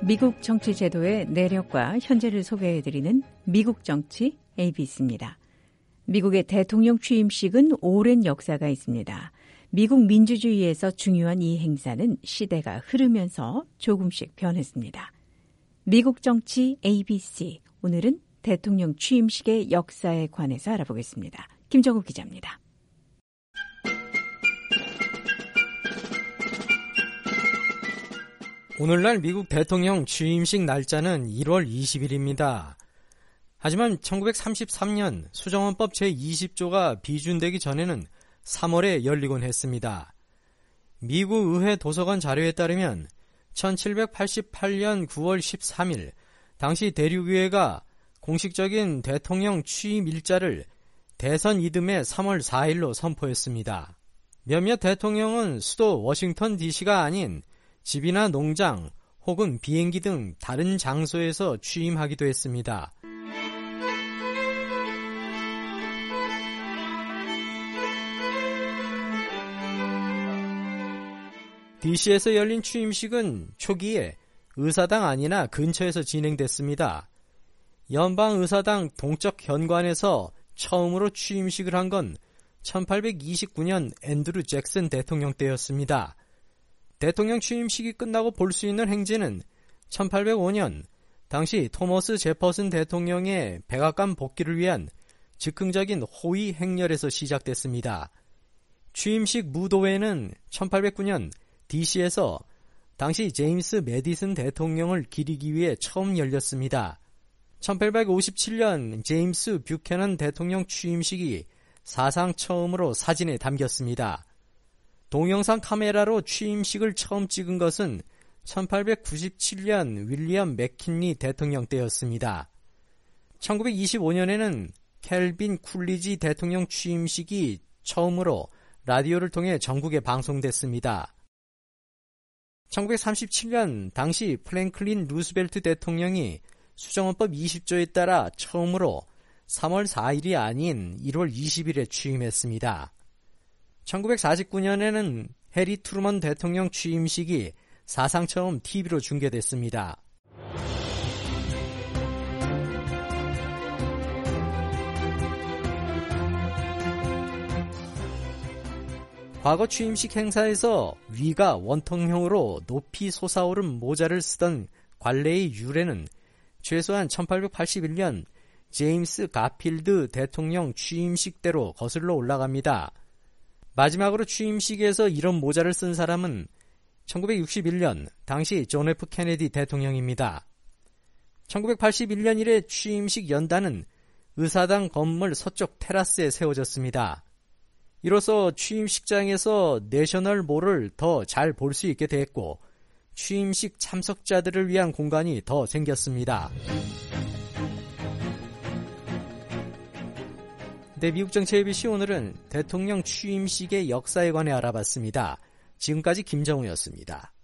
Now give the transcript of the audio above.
미국 정치 제도의 내력과 현재를 소개해드리는 미국 정치 ABC입니다. 미국의 대통령 취임식은 오랜 역사가 있습니다. 미국 민주주의에서 중요한 이 행사는 시대가 흐르면서 조금씩 변했습니다. 미국 정치 ABC, 오늘은 대통령 취임식의 역사에 관해서 알아보겠습니다. 김정우 기자입니다. 오늘날 미국 대통령 취임식 날짜는 1월 20일입니다. 하지만 1933년 수정헌법 제20조가 비준되기 전에는 3월에 열리곤 했습니다. 미국 의회 도서관 자료에 따르면 1788년 9월 13일 당시 대륙의회가 공식적인 대통령 취임 일자를 대선 이듬해 3월 4일로 선포했습니다. 몇몇 대통령은 수도 워싱턴 DC가 아닌 집이나 농장 혹은 비행기 등 다른 장소에서 취임하기도 했습니다. DC에서 열린 취임식은 초기에 의사당 안이나 근처에서 진행됐습니다. 연방의사당 동쪽 현관에서 처음으로 취임식을 한 건 1829년 앤드루 잭슨 대통령 때였습니다. 대통령 취임식이 끝나고 볼 수 있는 행진은 1805년 당시 토머스 제퍼슨 대통령의 백악관 복귀를 위한 즉흥적인 호위 행렬에서 시작됐습니다. 취임식 무도회는 1809년 DC에서 당시 제임스 매디슨 대통령을 기리기 위해 처음 열렸습니다. 1857년 제임스 뷰캐넌 대통령 취임식이 사상 처음으로 사진에 담겼습니다. 동영상 카메라로 취임식을 처음 찍은 것은 1897년 윌리엄 맥킨리 대통령 때였습니다. 1925년에는 켈빈 쿨리지 대통령 취임식이 처음으로 라디오를 통해 전국에 방송됐습니다. 1937년 당시 프랭클린 루스벨트 대통령이 수정헌법 20조에 따라 처음으로 3월 4일이 아닌 1월 20일에 취임했습니다. 1949년에는 해리 트루먼 대통령 취임식이 사상 처음 TV로 중계됐습니다. 과거 취임식 행사에서 위가 원통형으로 높이 솟아오른 모자를 쓰던 관례의 유래는 최소한 1881년 제임스 가필드 대통령 취임식 때로 거슬러 올라갑니다. 마지막으로 취임식에서 이런 모자를 쓴 사람은 1961년 당시 존 F 케네디 대통령입니다. 1981년 이래 취임식 연단은 의사당 건물 서쪽 테라스에 세워졌습니다. 이로써 취임식장에서 내셔널몰을 더 잘 볼 수 있게 됐고 취임식 참석자들을 위한 공간이 더 생겼습니다. 네, 미국 정치 ABC 오늘은 대통령 취임식의 역사에 관해 알아봤습니다. 지금까지 김정우였습니다.